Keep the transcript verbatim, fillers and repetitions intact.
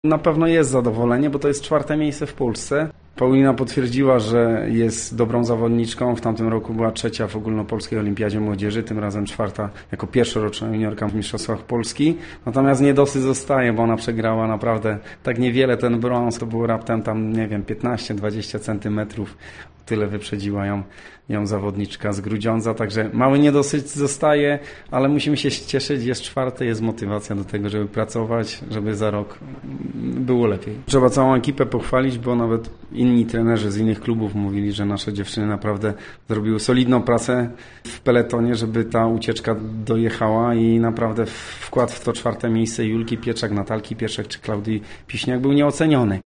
Na pewno jest zadowolenie, bo to jest czwarte miejsce w Polsce. Paulina potwierdziła, że jest dobrą zawodniczką. W tamtym roku była trzecia w ogólnopolskiej olimpiadzie młodzieży, tym razem czwarta jako pierwszoroczna juniorka w Mistrzostwach Polski. Natomiast niedosyt zostaje, bo ona przegrała naprawdę tak niewiele. Ten brąz to było raptem tam, nie wiem, piętnaście dwadzieścia centymetrów. Tyle wyprzedziła ją, ją zawodniczka z Grudziądza, także mały niedosyt zostaje, ale musimy się cieszyć, jest czwarty, jest motywacja do tego, żeby pracować, żeby za rok było lepiej. Trzeba całą ekipę pochwalić, bo nawet inni trenerzy z innych klubów mówili, że nasze dziewczyny naprawdę zrobiły solidną pracę w peletonie, żeby ta ucieczka dojechała i naprawdę wkład w to czwarte miejsce Julki Pieczak, Natalki Pieczak czy Klaudii Piśniak był nieoceniony.